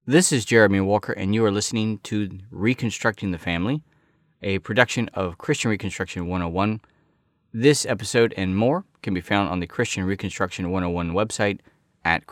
This is Jeremy Walker, and you are listening to Reconstructing the Family, a production of Christian Reconstruction 101. This episode and more can be found on the Christian Reconstruction 101 website at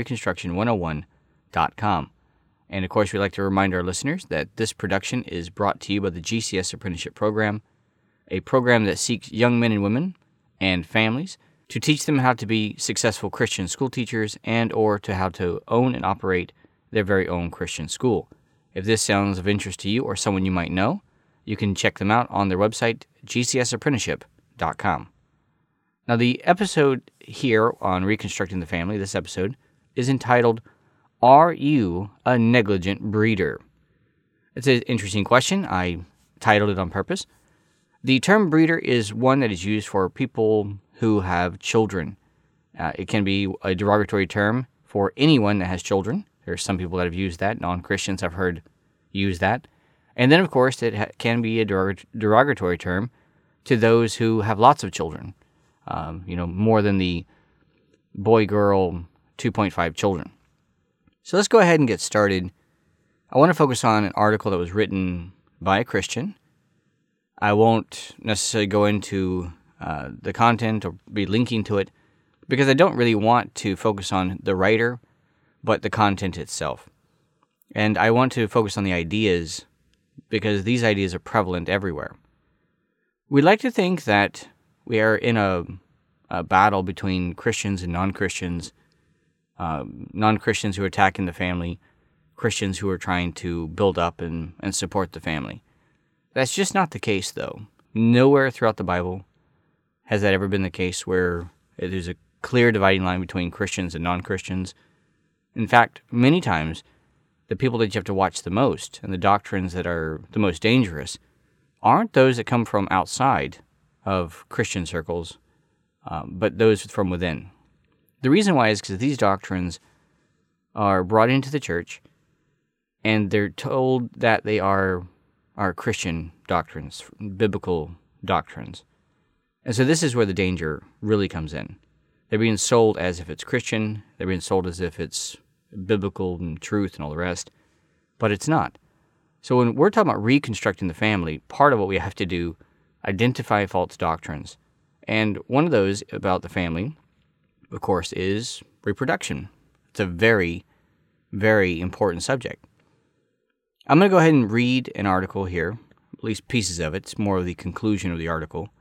christianreconstruction101.com. And of course, we'd like to remind our listeners that this production is brought to you by the GCS Apprenticeship Program, a program that seeks young men and women and families to teach them how to be successful Christian school teachers and or to how to own and operate their very own Christian school. If this sounds of interest to you or someone you might know, you can check them out on their website, gcsapprenticeship.com. Now, the episode here on Reconstructing the Family, this episode, is entitled, Are You a Negligent Breeder? It's an interesting question. I titled it on purpose. The term breeder is one that is used for people who have children. It can be a derogatory term for anyone that has children. There are some people that have used that. Non-Christians I've heard use that. And then, of course, it can be a derogatory term to those who have lots of children, more than the boy-girl 2.5 children. So let's go ahead and get started. I want to focus on an article that was written by a Christian. I won't necessarily go into the content or be linking to it because I don't really want to focus on the writer, but the content itself. And I want to focus on the ideas because these ideas are prevalent everywhere. We like to think that we are in a battle between Christians and non-Christians, non-Christians who are attacking the family, Christians who are trying to build up and support the family. That's just not the case, though. Nowhere throughout the Bible has that ever been the case where there's a clear dividing line between Christians and non-Christians. In fact, many times, the people that you have to watch the most and the doctrines that are the most dangerous aren't those that come from outside of Christian circles, but those from within. The reason why is because these doctrines are brought into the church, and they're told that they are Christian doctrines, biblical doctrines. And so this is where the danger really comes in. They're being sold as if it's Christian. They're being sold as if it's biblical and truth and all the rest. But it's not. So when we're talking about reconstructing the family, part of what we have to do, identify false doctrines. And one of those about the family, of course, is reproduction. It's a very, very important subject. I'm going to go ahead and read an article here, at least pieces of it. It's more of the conclusion of the article.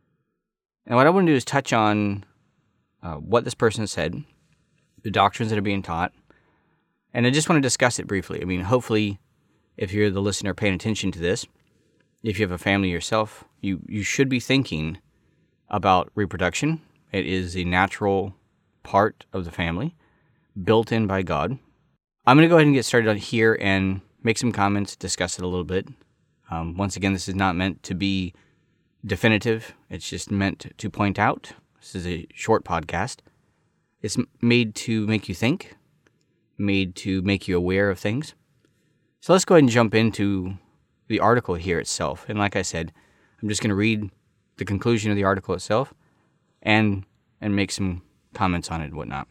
And what I want to do is touch on what this person said, the doctrines that are being taught, and I just want to discuss it briefly. I mean, hopefully, if you're the listener paying attention to this, if you have a family yourself, you should be thinking about reproduction. It is a natural part of the family, built in by God. I'm going to go ahead and get started on here and make some comments, discuss it a little bit. Once again, this is not meant to be definitive. It's just meant to point out. This is a short podcast. It's made to make you think, made to make you aware of things. So let's go ahead and jump into the article here itself. And like I said, I'm just going to read the conclusion of the article itself and make some comments on it and whatnot.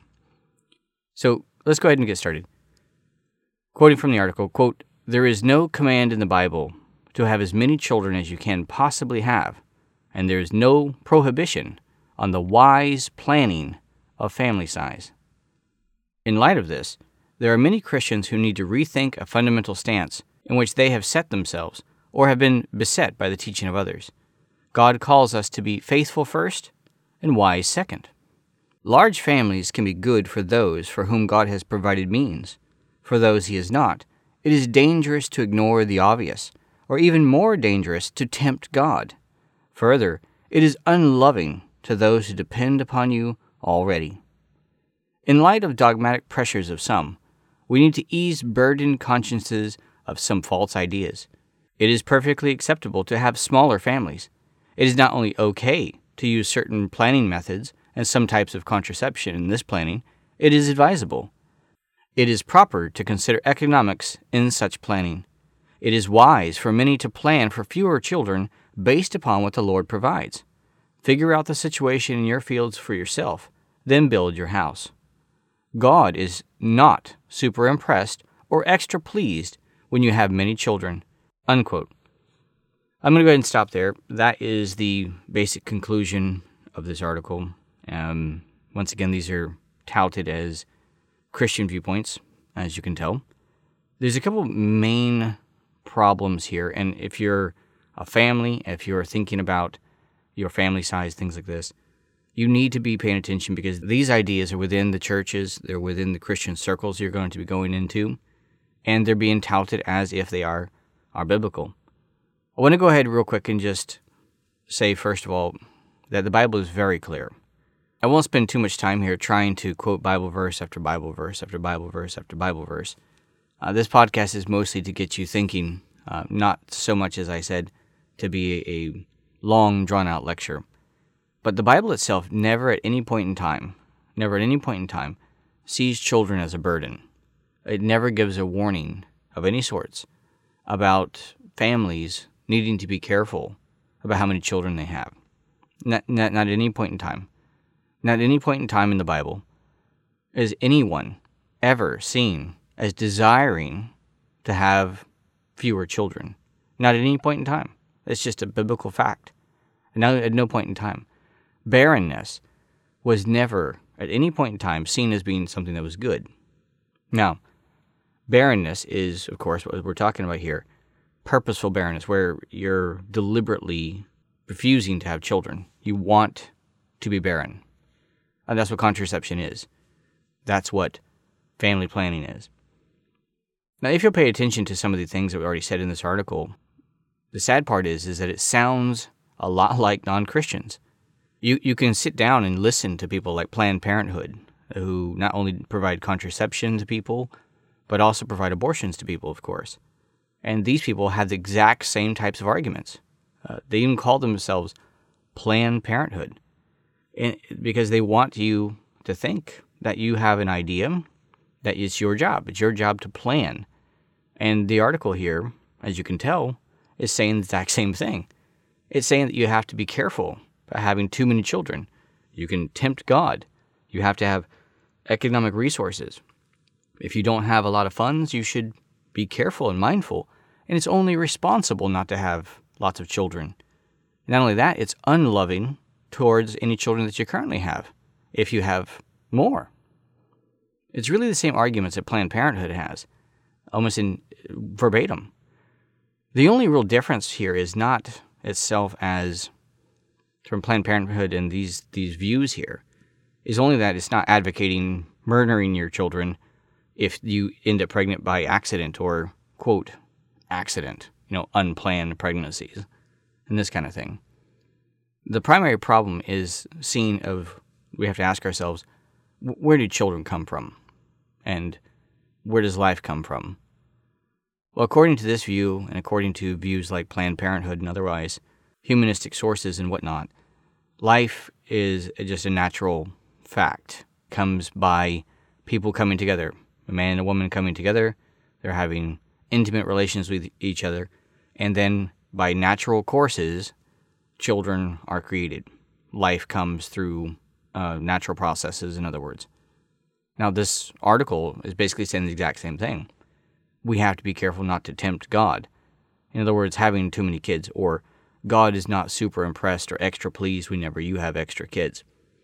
So let's go ahead and get started. Quoting from the article, quote, "There is no command in the Bible to have as many children as you can possibly have, and there is no prohibition on the wise planning of family size. In light of this, there are many Christians who need to rethink a fundamental stance in which they have set themselves or have been beset by the teaching of others. God calls us to be faithful first and wise second. Large families can be good for those for whom God has provided means. For those he has not, it is dangerous to ignore the obvious, or even more dangerous to tempt God. Further, it is unloving to those who depend upon you already. In light of dogmatic pressures of some, we need to ease burdened consciences of some false ideas. It is perfectly acceptable to have smaller families. It is not only okay to use certain planning methods and some types of contraception in this planning, it is advisable. It is proper to consider economics in such planning. It is wise for many to plan for fewer children based upon what the Lord provides. Figure out the situation in your fields for yourself, then build your house. God is not super impressed or extra pleased when you have many children." Unquote. I'm going to go ahead and stop there. That is the basic conclusion of this article. Once again, these are touted as Christian viewpoints, as you can tell. There's a couple main problems here, and if you're a family, if you're thinking about your family size, things like this, you need to be paying attention because these ideas are within the churches, they're within the Christian circles you're going to be going into, and they're being touted as if they are biblical. I want to go ahead real quick and just say, first of all, that the Bible is very clear. I won't spend too much time here trying to quote Bible verse after Bible verse after Bible verse after Bible verse. This podcast is mostly to get you thinking, not so much, as I said, to be a long, drawn-out lecture. But the Bible itself never at any point in time, sees children as a burden. It never gives a warning of any sorts about families needing to be careful about how many children they have. Not at any point in time. Not at any point in time in the Bible is anyone ever seen as desiring to have fewer children. Not at any point in time. It's just a biblical fact. And at no point in time. Barrenness was never, at any point in time, seen as being something that was good. Now, barrenness is, of course, what we're talking about here, purposeful barrenness, where you're deliberately refusing to have children. You want to be barren. And that's what contraception is. That's what family planning is. Now, if you'll pay attention to some of the things that we already said in this article, the sad part is that it sounds a lot like non-Christians. You can sit down and listen to people like Planned Parenthood, who not only provide contraception to people, but also provide abortions to people, of course. And these people have the exact same types of arguments. They even call themselves Planned Parenthood, because they want you to think that you have an idea, that it's your job. It's your job to plan. And the article here, as you can tell, is saying the exact same thing. It's saying that you have to be careful about having too many children. You can tempt God. You have to have economic resources. If you don't have a lot of funds, you should be careful and mindful. And it's only responsible not to have lots of children. Not only that, it's unloving towards any children that you currently have, if you have more. It's really the same arguments that Planned Parenthood has, almost in verbatim. The only real difference here is not itself as from Planned Parenthood and these views here, is only that it's not advocating murdering your children if you end up pregnant by accident or, quote, accident, unplanned pregnancies, and this kind of thing. The primary problem is we have to ask ourselves, where do children come from? And where does life come from? Well, according to this view, and according to views like Planned Parenthood and otherwise, humanistic sources and whatnot, life is just a natural fact. Comes by people coming together, a man and a woman coming together, they're having intimate relations with each other, and then by natural courses, children are created. Life comes through natural processes, in other words. Now, this article is basically saying the exact same thing. We have to be careful not to tempt God. In other words, having too many kids, or God is not super impressed or extra pleased whenever you have extra kids.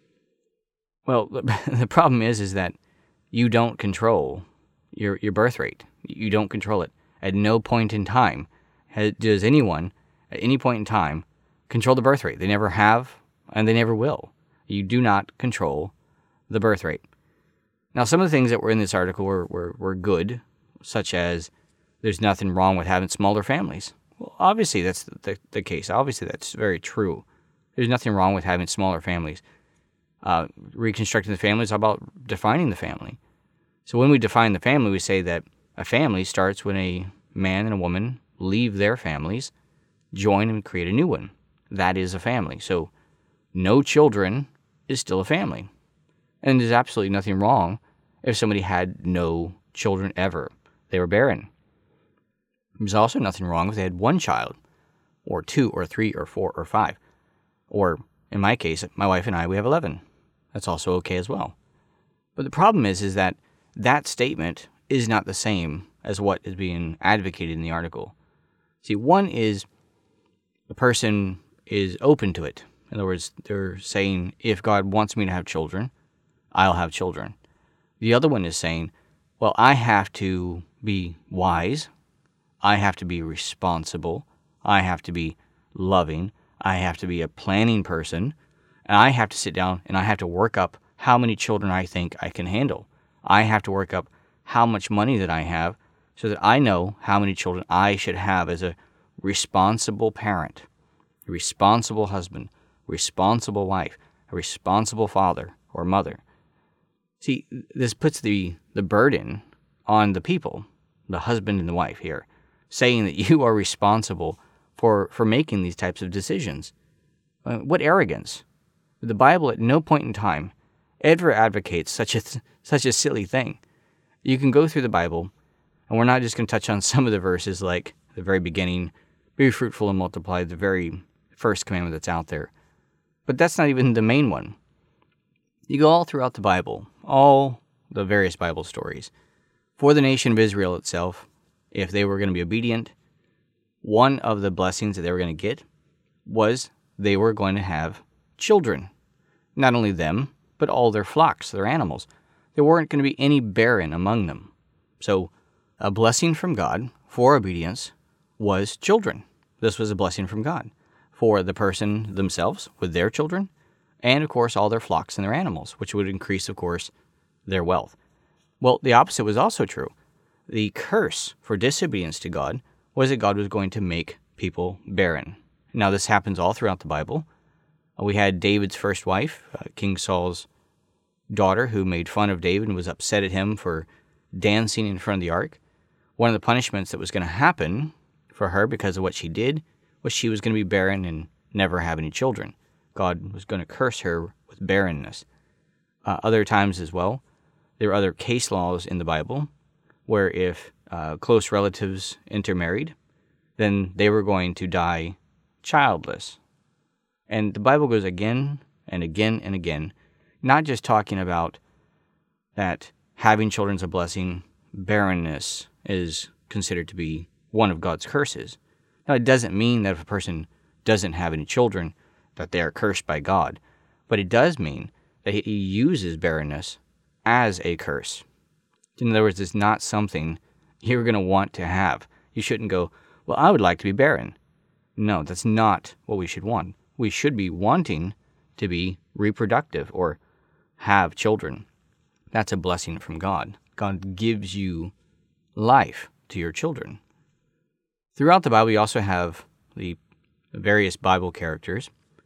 Well, the problem is that you don't control your birth rate. You don't control it. At no point in time does anyone, at any point in time, control the birth rate. They never have, and they never will. You do not control the birth rate. Now, some of the things that were in this article were good, such as there's nothing wrong with having smaller families. Well, obviously that's the case. Obviously that's very true. There's nothing wrong with having smaller families. Reconstructing the family is all about defining the family. So when we define the family, we say that a family starts when a man and a woman leave their families, join and create a new one. That is a family. So no children is still a family. And there's absolutely nothing wrong if somebody had no children ever. They were barren. There's also nothing wrong if they had one child, or 2, or 3, or 4, or 5. Or, in my case, my wife and I, we have 11. That's also okay as well. But the problem is that statement is not the same as what is being advocated in the article. See, one is the person is open to it. In other words, they're saying, if God wants me to have children, I'll have children. The other one is saying, well, I have to be wise, I have to be responsible, I have to be loving, I have to be a planning person, and I have to sit down and I have to work up how many children I think I can handle. I have to work up how much money that I have so that I know how many children I should have as a responsible parent, a responsible husband, responsible wife, a responsible father or mother. See, this puts the burden on the people, the husband and the wife here, saying that you are responsible for making these types of decisions. What arrogance. The Bible at no point in time ever advocates such a silly thing. You can go through the Bible, and we're not just going to touch on some of the verses like the very beginning, be fruitful and multiply, the very first commandment that's out there. But that's not even the main one. You go all throughout the Bible, all the various Bible stories. For the nation of Israel itself, if they were going to be obedient, one of the blessings that they were going to get was they were going to have children. Not only them, but all their flocks, their animals. There weren't going to be any barren among them. So a blessing from God for obedience was children. This was a blessing from God for the person themselves with their children, and of course all their flocks and their animals, which would increase, of course, their wealth. Well, the opposite was also true. The curse for disobedience to God was that God was going to make people barren. Now, this happens all throughout the Bible. We had David's first wife, King Saul's daughter, who made fun of David and was upset at him for dancing in front of the ark. One of the punishments that was going to happen for her because of what she did was she was going to be barren and never have any children. God was going to curse her with barrenness. Other times as well, there are other case laws in the Bible where if close relatives intermarried, then they were going to die childless. And the Bible goes again and again and again, not just talking about that having children is a blessing, barrenness is considered to be one of God's curses. Now, it doesn't mean that if a person doesn't have any children, that they are cursed by God, but it does mean that He uses barrenness as a curse. In other words, it's not something you're going to want to have. You shouldn't go, well, I would like to be barren. No, that's not what we should want. We should be wanting to be reproductive or have children. That's a blessing from God. God gives you life to your children. Throughout the Bible, you also have the various Bible characters,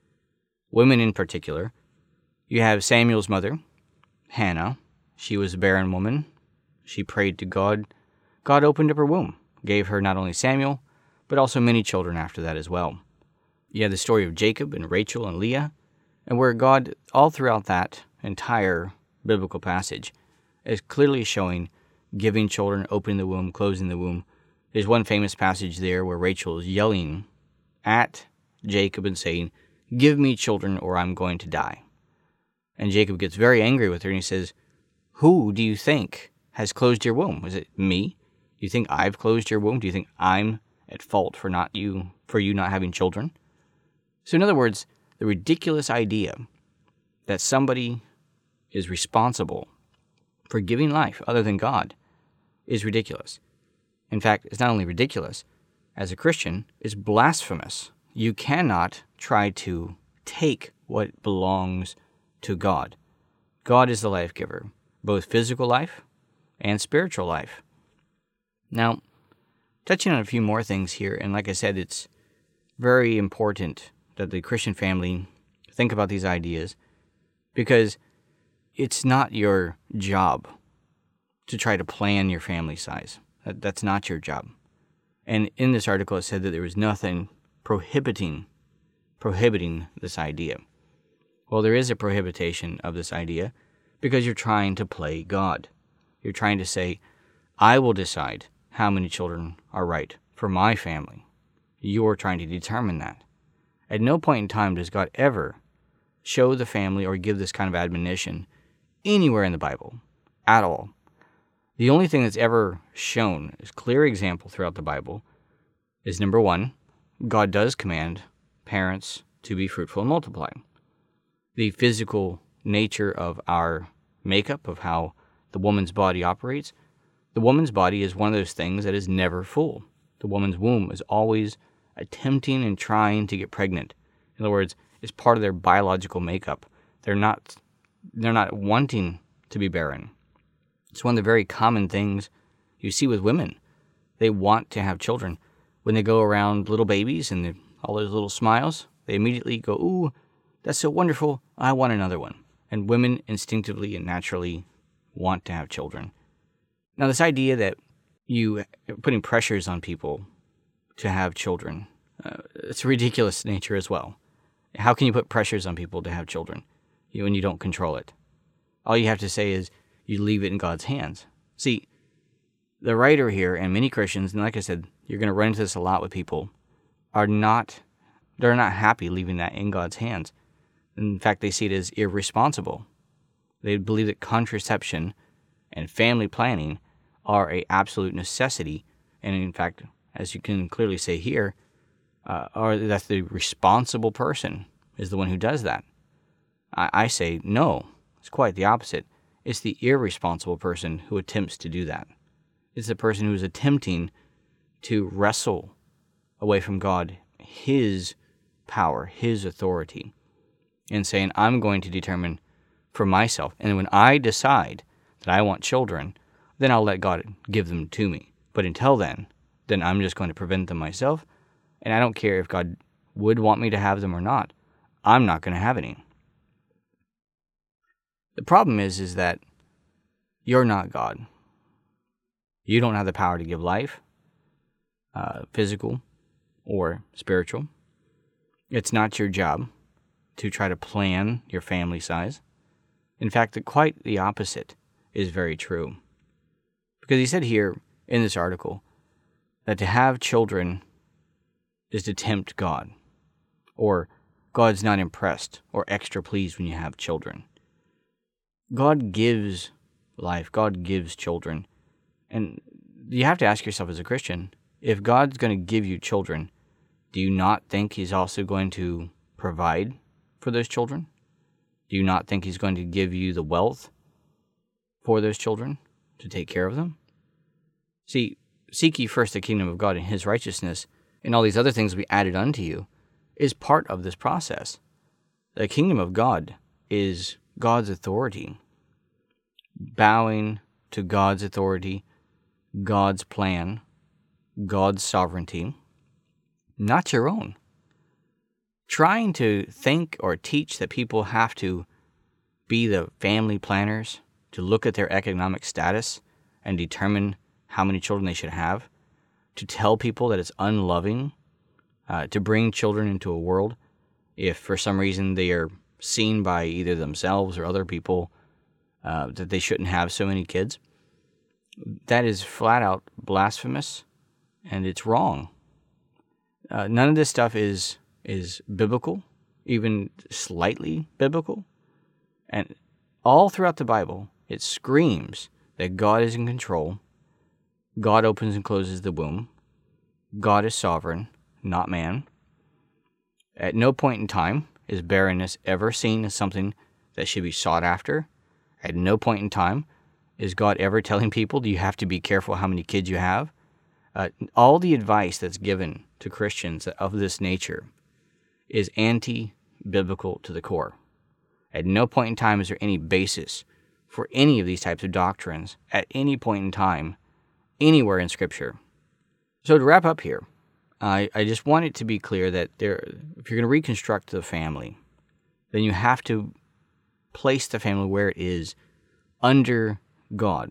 women in particular. You have Samuel's mother, Hannah. She was a barren woman. She prayed to God. God opened up her womb, gave her not only Samuel, but also many children after that as well. You have the story of Jacob and Rachel and Leah, and where God, all throughout that entire biblical passage, is clearly showing giving children, opening the womb, closing the womb. There's one famous passage there where Rachel is yelling at Jacob and saying, "Give me children or I'm going to die." And Jacob gets very angry with her and he says, "Who do you think has closed your womb? Is it me? Do you think I've closed your womb? Do you think I'm at fault for you not having children?" So in other words, the ridiculous idea that somebody is responsible for giving life other than God is ridiculous. In fact, it's not only ridiculous, as a Christian, it's blasphemous. You cannot try to take what belongs to God. God is the life giver, both physical life and spiritual life. Now, touching on a few more things here, and like I said, it's very important that the Christian family think about these ideas because it's not your job to try to plan your family size. That's not your job. And in this article, it said that there was nothing prohibiting this idea. Well, there is a prohibition of this idea because you're trying to play God. You're trying to say, I will decide how many children are right for my family. You're trying to determine that. At no point in time does God ever show the family or give this kind of admonition anywhere in the Bible at all. The only thing that's ever shown as clear example throughout the Bible is, number one, God does command parents to be fruitful and multiply. The physical nature of our makeup, of how the woman's body operates, the woman's body is one of those things that is never full. The woman's womb is always attempting and trying to get pregnant. In other words, it's part of their biological makeup. They're not wanting to be barren. It's one of the very common things you see with women. They want to have children. When they go around little babies and all those little smiles, they immediately go, "Ooh, that's so wonderful, I want another one." And women instinctively and naturally want to have children. Now, this idea that you putting pressures on people to have children, it's a ridiculous nature as well. How can you put pressures on people to have children when you don't control it? All you have to say is you leave it in God's hands. See, the writer here and many Christians, and like I said, you're going to run into this a lot with people, they're not happy leaving that in God's hands. In fact, they see it as irresponsible. They believe that contraception and family planning are an absolute necessity, and in fact, as you can clearly say here, that the responsible person is the one who does that. I say no, it's quite the opposite. It's the irresponsible person who attempts to do that. It's the person who is attempting to wrestle away from God His power, His authority, and saying, I'm going to determine for myself. And when I decide that I want children, then I'll let God give them to me. But until then I'm just going to prevent them myself, and I don't care if God would want me to have them or not. I'm not going to have any. The problem is that you're not God. You don't have the power to give life, physical or spiritual. It's not your job to try to plan your family size. In fact, quite the opposite is very true. Because he said here in this article that to have children is to tempt God, or God's not impressed or extra pleased when you have children. God gives life. God gives children. And you have to ask yourself as a Christian, if God's going to give you children, do you not think He's also going to provide for those children? Do you not think He's going to give you the wealth for those children to take care of them? See, seek ye first the kingdom of God and His righteousness, and all these other things will be added unto you, is part of this process. The kingdom of God is God's authority. Bowing to God's authority, God's plan, God's sovereignty, not your own. Trying to think or teach that people have to be the family planners, to look at their economic status and determine how many children they should have, to tell people that it's unloving to bring children into a world if for some reason they are seen by either themselves or other people that they shouldn't have so many kids. That is flat out blasphemous, and it's wrong. None of this stuff is biblical, even slightly biblical. And all throughout the Bible, it screams that God is in control. God opens and closes the womb. God is sovereign, not man. At no point in time is barrenness ever seen as something that should be sought after. At no point in time is God ever telling people, you have to be careful how many kids you have. All the advice that's given to Christians of this nature is anti-biblical to the core. At no point in time is there any basis for any of these types of doctrines at any point in time, anywhere in Scripture. So to wrap up here, I just want it to be clear that if you're going to reconstruct the family, then you have to place the family where it is under God.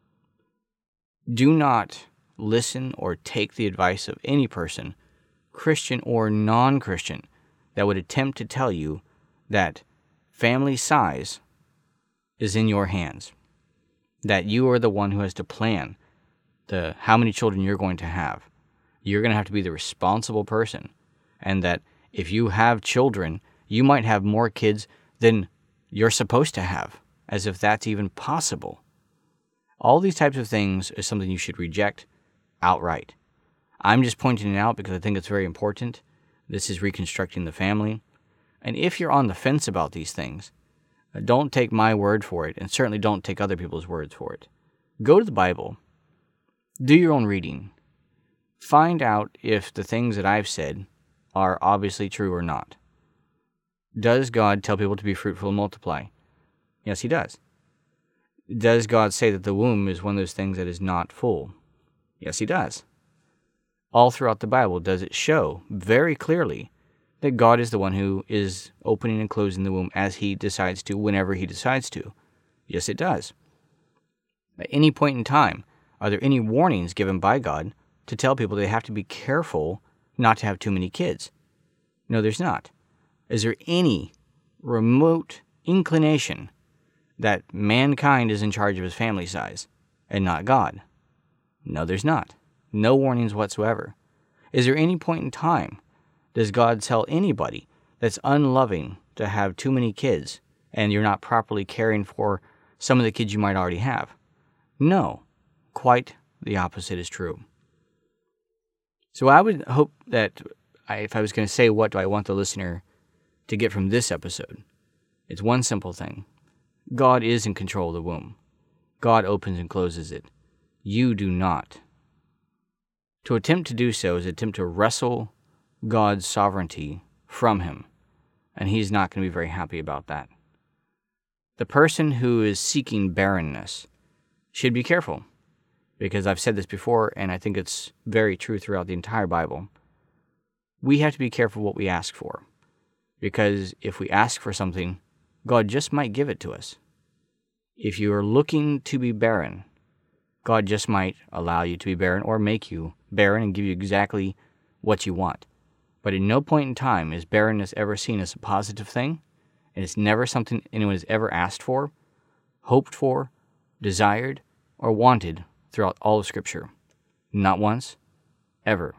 Do not listen or take the advice of any person, Christian or non-Christian, that would attempt to tell you that family size is in your hands, that you are the one who has to plan how many children you're going to have. You're going to have to be the responsible person, and that if you have children, you might have more kids than you're supposed to have, as if that's even possible. All these types of things is something you should reject outright. I'm just pointing it out because I think it's very important. This is reconstructing the family. And if you're on the fence about these things, don't take my word for it, and certainly don't take other people's words for it. Go to the Bible. Do your own reading. Find out if the things that I've said are obviously true or not. Does God tell people to be fruitful and multiply? Yes, He does. Does God say that the womb is one of those things that is not full? Yes, He does. All throughout the Bible, does it show very clearly that God is the one who is opening and closing the womb as He decides to, whenever He decides to? Yes, it does. At any point in time, are there any warnings given by God to tell people they have to be careful not to have too many kids? No, there's not. Is there any remote inclination that mankind is in charge of his family size and not God? No, there's not. No warnings whatsoever. Is there any point in time does God tell anybody that's unloving to have too many kids and you're not properly caring for some of the kids you might already have? No. Quite the opposite is true. So I would hope that if I was going to say what do I want the listener to get from this episode, it's one simple thing. God is in control of the womb. God opens and closes it. You do not. To attempt to do so is to attempt to wrestle God's sovereignty from Him, and He's not going to be very happy about that. The person who is seeking barrenness should be careful, because I've said this before, and I think it's very true throughout the entire Bible. We have to be careful what we ask for, because if we ask for something, God just might give it to us. If you are looking to be barren, God just might allow you to be barren or make you barren and give you exactly what you want. But at no point in time is barrenness ever seen as a positive thing, and it's never something anyone has ever asked for, hoped for, desired, or wanted throughout all of Scripture. Not once, ever.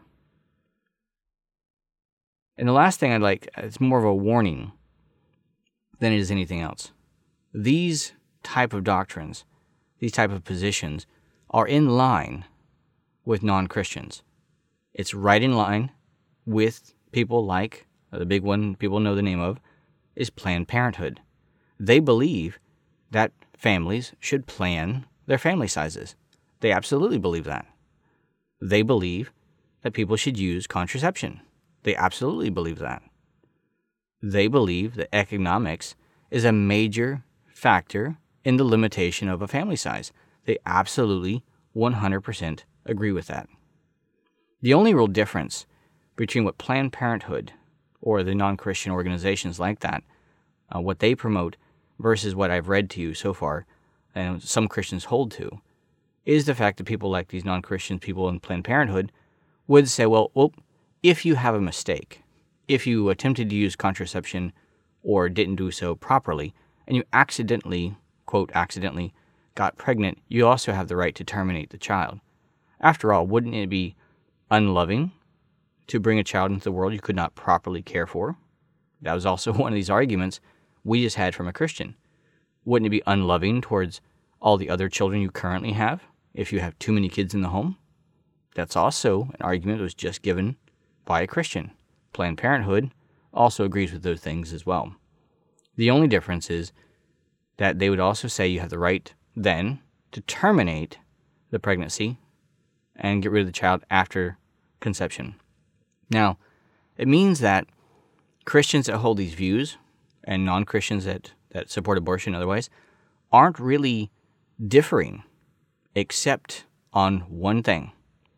And the last thing I'd like, it's more of a warning than it is anything else. These type of doctrines, these type of positions, are in line with non-Christians. It's right in line with people like, the big one people know the name of, is Planned Parenthood. They believe that families should plan their family sizes. They absolutely believe that. They believe that people should use contraception. They absolutely believe that. They believe that economics is a major factor in the limitation of a family size. They absolutely 100% agree with that. The only real difference between what Planned Parenthood or the non-Christian organizations like that, what they promote versus what I've read to you so far, and some Christians hold to, is the fact that people like these non-Christian people in Planned Parenthood would say, well, if you have a mistake, if you attempted to use contraception or didn't do so properly, and you accidentally, quote, accidentally, got pregnant, you also have the right to terminate the child. After all, wouldn't it be unloving to bring a child into the world you could not properly care for? That was also one of these arguments we just had from a Christian. Wouldn't it be unloving towards all the other children you currently have if you have too many kids in the home? That's also an argument that was just given by a Christian. Planned Parenthood also agrees with those things as well. The only difference is that they would also say you have the right then to terminate the pregnancy and get rid of the child after conception. Now, it means that Christians that hold these views and non-Christians that support abortion otherwise aren't really differing except on one thing.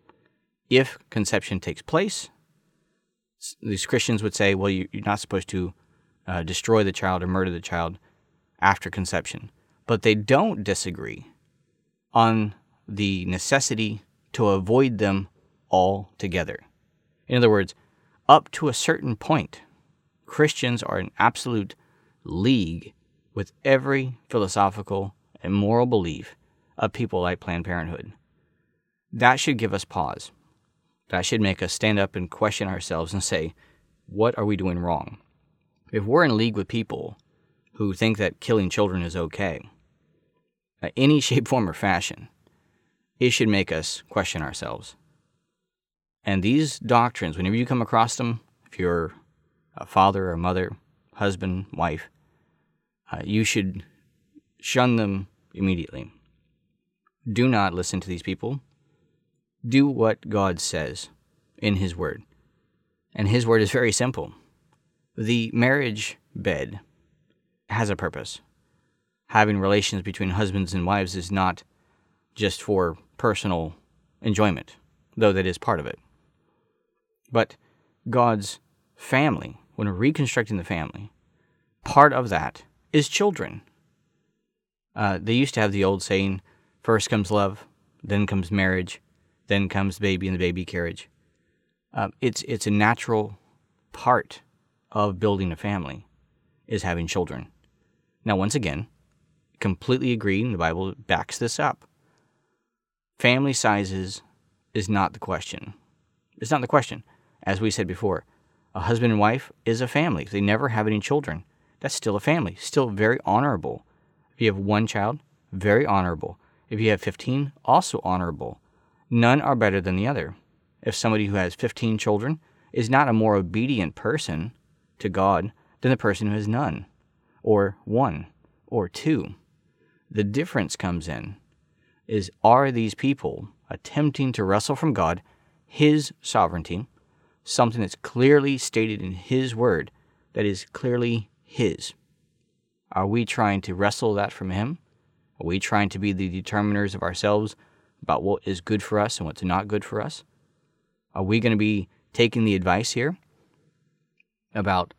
If conception takes place, these Christians would say, well, you're not supposed to destroy the child or murder the child after conception. But they don't disagree on the necessity to avoid them altogether. In other words, up to a certain point, Christians are in absolute league with every philosophical and moral belief of people like Planned Parenthood. That should give us pause. That should make us stand up and question ourselves and say, what are we doing wrong? If we're in league with people who think that killing children is okay, in any shape, form, or fashion, it should make us question ourselves. And these doctrines, whenever you come across them, if you're a father or mother, husband, wife, you should shun them immediately. Do not listen to these people. Do what God says in His Word. And His Word is very simple. The marriage bed has a purpose. Having relations between husbands and wives is not just for personal enjoyment, though that is part of it. But God's family, when we're reconstructing the family, part of that is children. They used to have the old saying, first comes love, then comes marriage, then comes baby in the baby carriage. It's a natural part of building a family, is having children. Now, once again, completely agree, and the Bible backs this up. Family sizes is not the question. It's not the question. As we said before, a husband and wife is a family. If they never have any children, that's still a family, still very honorable. If you have one child, very honorable. If you have 15, also honorable. None are better than the other. If somebody who has 15 children is not a more obedient person to God than the person who has none, or 1, or 2. The difference comes in is, are these people attempting to wrestle from God, His sovereignty, something that's clearly stated in His Word, that is clearly His? Are we trying to wrestle that from Him? Are we trying to be the determiners of ourselves about what is good for us and what's not good for us? Are we going to be taking the advice here about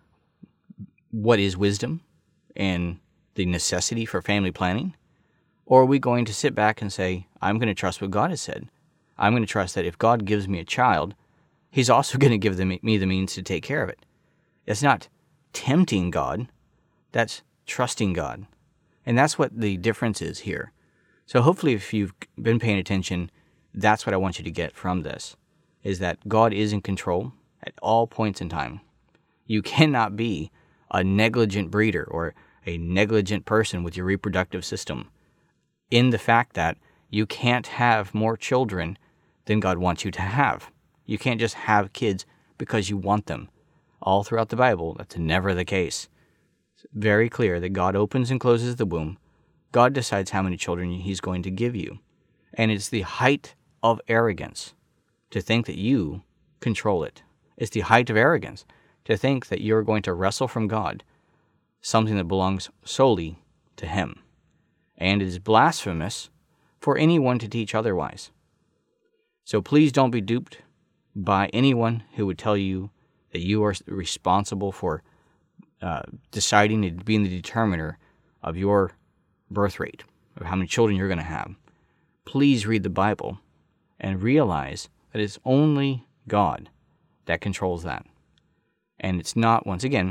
what is wisdom and the necessity for family planning? Or are we going to sit back and say, I'm going to trust what God has said? I'm going to trust that if God gives me a child, He's also going to give me the means to take care of it. It's not tempting God, that's trusting God. And that's what the difference is here. So hopefully if you've been paying attention, that's what I want you to get from this, is that God is in control at all points in time. You cannot be a negligent breeder or a negligent person with your reproductive system, in the fact that you can't have more children than God wants you to have. You can't just have kids because you want them. All throughout the Bible, that's never the case. It's very clear that God opens and closes the womb. God decides how many children He's going to give you. And it's the height of arrogance to think that you control it. It's the height of arrogance to think that you're going to wrestle from God something that belongs solely to Him. And it is blasphemous for anyone to teach otherwise. So please don't be duped by anyone who would tell you that you are responsible for deciding and being the determiner of your birth rate, of how many children you're going to have. Please read the Bible and realize that it's only God that controls that. And it's not, once again,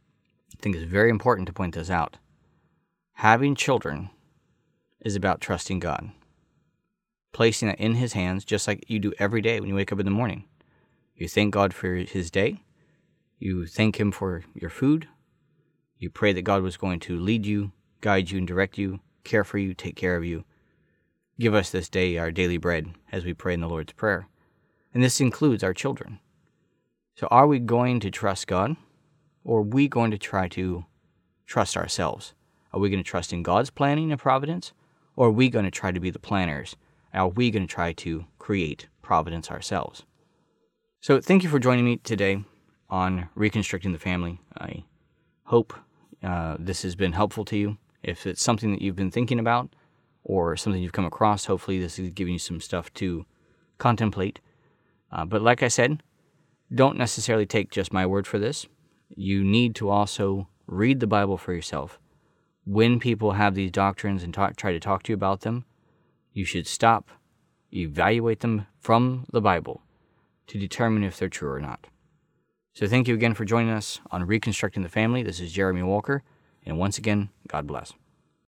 I think it's very important to point this out. Having children is about trusting God, placing that in His hands, just like you do every day when you wake up in the morning. You thank God for His day. You thank Him for your food. You pray that God was going to lead you, guide you, and direct you, care for you, take care of you. Give us this day our daily bread, as we pray in the Lord's Prayer. And this includes our children. So are we going to trust God, or are we going to try to trust ourselves? Are we going to trust in God's planning and providence, or are we going to try to be the planners? Are we going to try to create providence ourselves? So thank you for joining me today on Reconstructing the Family. I hope this has been helpful to you. If it's something that you've been thinking about or something you've come across, hopefully this is giving you some stuff to contemplate. But like I said, don't necessarily take just my word for this. You need to also read the Bible for yourself. When people have these doctrines and try to talk to you about them, you should stop, evaluate them from the Bible to determine if they're true or not. So thank you again for joining us on Reconstructing the Family. This is Jeremy Walker, and once again, God bless.